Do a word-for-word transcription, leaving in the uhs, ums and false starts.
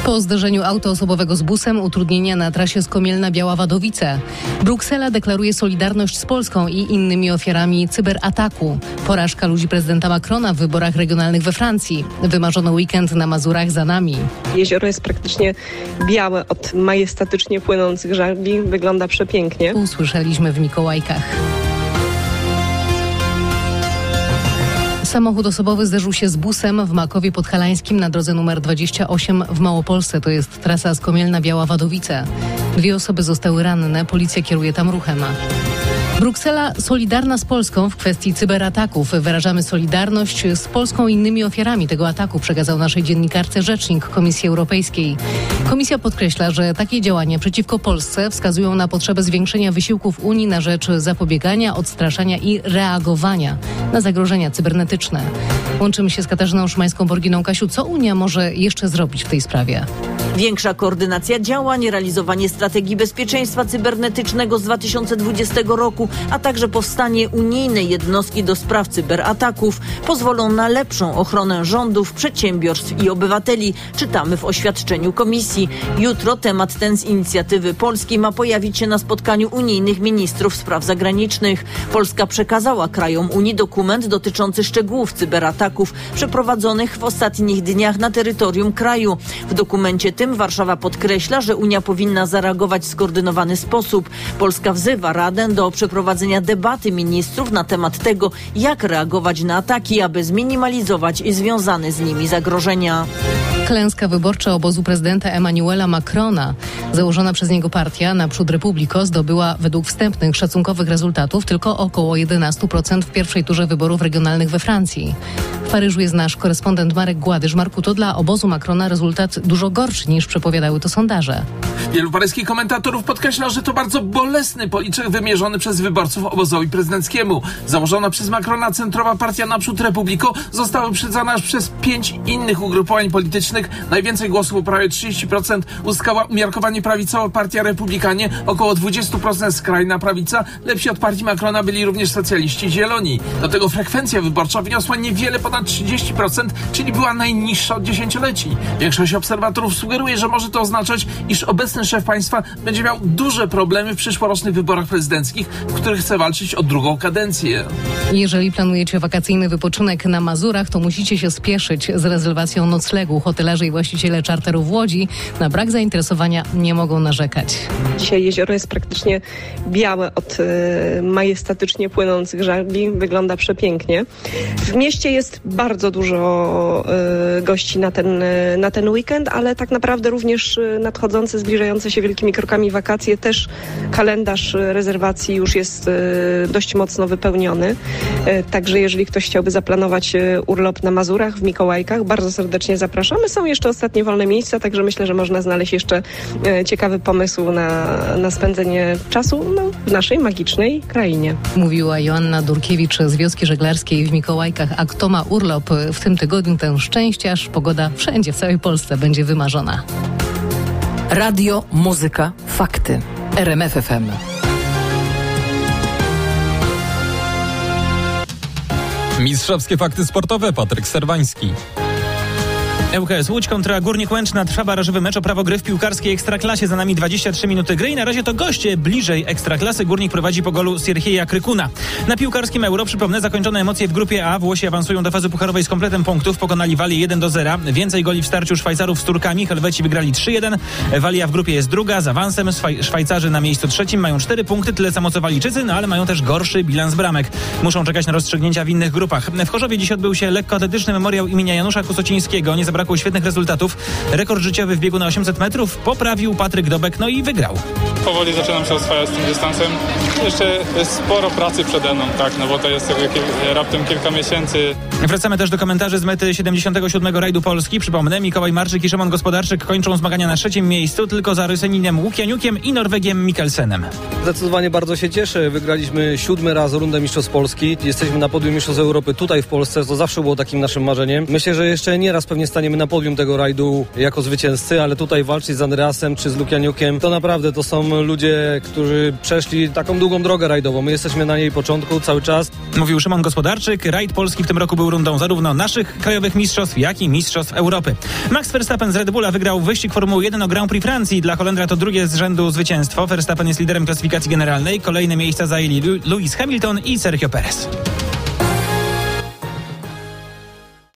Po zderzeniu auta osobowego z busem utrudnienia na trasie Skomielna-Biała-Wadowice. Bruksela deklaruje solidarność z Polską i innymi ofiarami cyberataku. Porażka ludzi prezydenta Macrona w wyborach regionalnych we Francji. Wymarzony weekend na Mazurach za nami. Jezioro jest praktycznie białe od majestatycznie płynących żagli. Wygląda przepięknie. Usłyszeliśmy w Mikołajkach. Samochód osobowy zderzył się z busem w Makowie Podhalańskim na drodze numer dwadzieścia osiem w Małopolsce. To jest trasa Skomielna-Biała-Wadowice. Dwie osoby zostały ranne. Policja kieruje tam ruchem. Bruksela solidarna z Polską w kwestii cyberataków. Wyrażamy solidarność z Polską i innymi ofiarami tego ataku, przekazał naszej dziennikarce rzecznik Komisji Europejskiej. Komisja podkreśla, że takie działania przeciwko Polsce wskazują na potrzebę zwiększenia wysiłków Unii na rzecz zapobiegania, odstraszania i reagowania na zagrożenia cybernetyczne. Łączymy się z Katarzyną Szymańską-Borginą. Kasiu, co Unia może jeszcze zrobić w tej sprawie? Większa koordynacja działań, realizowanie strategii bezpieczeństwa cybernetycznego z dwa tysiące dwudziestego roku, a także powstanie unijnej jednostki do spraw cyberataków pozwolą na lepszą ochronę rządów, przedsiębiorstw i obywateli. Czytamy w oświadczeniu Komisji. Jutro temat ten z inicjatywy Polski ma pojawić się na spotkaniu unijnych ministrów spraw zagranicznych. Polska przekazała krajom Unii dokument dotyczący szczegółów cyberataków przeprowadzonych w ostatnich dniach na terytorium kraju. W dokumencie tym Warszawa podkreśla, że Unia powinna zareagować w skoordynowany sposób. Polska wzywa Radę do przeprowadzenia debaty ministrów na temat tego, jak reagować na ataki, aby zminimalizować związane z nimi zagrożenia. Klęska wyborcza obozu prezydenta Emmanuela Macrona. Założona przez niego partia Naprzód Republiko zdobyła według wstępnych szacunkowych rezultatów tylko około jedenaście procent w pierwszej turze wyborów regionalnych we Francji. W Paryżu jest nasz korespondent Marek Gładysz. Marku, to dla obozu Macrona rezultat dużo gorszy niż przepowiadały to sondaże. Wielu paryskich komentatorów podkreśla, że to bardzo bolesny policzek wymierzony przez wyborców obozowi prezydenckiemu. Założona przez Macrona centrowa partia Naprzód Republiko została wyprzedzana aż przez pięć innych ugrupowań politycznych. Najwięcej głosów, prawie trzydzieści procent, uzyskała umiarkowanie prawicowa partia Republikanie, około dwadzieścia procent skrajna prawica. Lepsi od partii Macrona byli również socjaliści zieloni. Do tego frekwencja wyborcza wyniosła niewiele ponad trzydzieści procent, czyli była najniższa od dziesięcioleci. Większość obserwatorów sugeruje, że może to oznaczać, iż obecny szef państwa będzie miał duże problemy w przyszłorocznych wyborach prezydenckich, w których chce walczyć o drugą kadencję. Jeżeli planujecie wakacyjny wypoczynek na Mazurach, to musicie się spieszyć z rezerwacją noclegu. Hotelarze i właściciele czarterów w Łodzi na brak zainteresowania nie mogą narzekać. Dzisiaj jezioro jest praktycznie białe od y, majestatycznie płynących żagli. Wygląda przepięknie. W mieście jest bardzo dużo y, gości na ten, y, na ten weekend, ale tak naprawdę również y, nadchodzące, zbliżające się wielkimi krokami wakacje, też kalendarz y, rezerwacji już jest y, dość mocno wypełniony. Y, także jeżeli ktoś chciałby zaplanować y, urlop na Mazurach w Mikołajkach, bardzo serdecznie zapraszamy. Są jeszcze ostatnie wolne miejsca, także myślę, że można znaleźć jeszcze y, ciekawy pomysł na, na spędzenie czasu no, w naszej magicznej krainie. Mówiła Joanna Durkiewicz z Wioski Żeglarskiej w Mikołajkach. A kto ma urlop w tym tygodniu, ten szczęściarz. Pogoda wszędzie, w całej Polsce będzie wymarzona. Radio, muzyka, fakty. R M F F M. Mistrzowskie fakty sportowe. Patryk Serwański. ŁKS Łódź kontra Górnik Łęczna. Trwa barażowy mecz o prawo gry w piłkarskiej Ekstraklasie. Za nami dwadzieścia trzy minuty gry i na razie to goście bliżej Ekstraklasy. Górnik prowadzi po golu Sierhieja Krykuna. Na piłkarskim Euro, przypomnę, zakończone emocje w grupie A. Włosi awansują do fazy pucharowej z kompletem punktów. Pokonali Walię jeden do zera. Więcej goli w starciu Szwajcarów z Turkami. Helweci wygrali trzy jeden. Walia w grupie jest druga. Z awansem Szwaj- Szwajcarzy na miejscu trzecim mają cztery punkty. Tyle samo co Walijczycy, no ale mają też gorszy bilans bramek. Muszą czekać na rozstrzygnięcia w innych grupach. W Chorzowie dziś odbył się lekkoatletyczny memoriał imienia Janusza Kusocińskiego. Nie zabrakło świetnych rezultatów. Rekord życiowy w biegu na osiemset metrów poprawił Patryk Dobek, no i wygrał. Powoli zaczynam się oswajać z tym dystansem. Jeszcze jest sporo pracy przede mną, tak, no bo to jest raptem kilka miesięcy. Wracamy też do komentarzy z mety siedemdziesiątego siódmego rajdu Polski. Przypomnę, Mikołaj Marczyk i Szymon Gospodarczyk kończą zmagania na trzecim miejscu, tylko za Ryseninem Łukianiukiem i Norwegiem Mikkelsenem. Zdecydowanie bardzo się cieszę. Wygraliśmy siódmy raz rundę Mistrzostw Polski. Jesteśmy na podium Mistrzostw Europy tutaj w Polsce. To zawsze było takim naszym marzeniem. Myślę, że jeszcze nie raz pewnie staniemy na podium tego rajdu jako zwycięzcy, ale tutaj walczyć z Andreasem czy z Łukianiukiem, to naprawdę to są ludzie, którzy przeszli taką długą drogę rajdową. My jesteśmy na jej początku cały czas. Mówił Szymon Gospodarczyk. Rajd polski w tym roku był rundą zarówno naszych krajowych mistrzostw, jak i mistrzostw Europy. Max Verstappen z Red Bulla wygrał wyścig Formuły jeden o Grand Prix Francji. Dla Holendra to drugie z rzędu zwycięstwo. Verstappen jest liderem klasyfikacji generalnej. Kolejne miejsca zajęli Lewis Hamilton i Sergio Perez.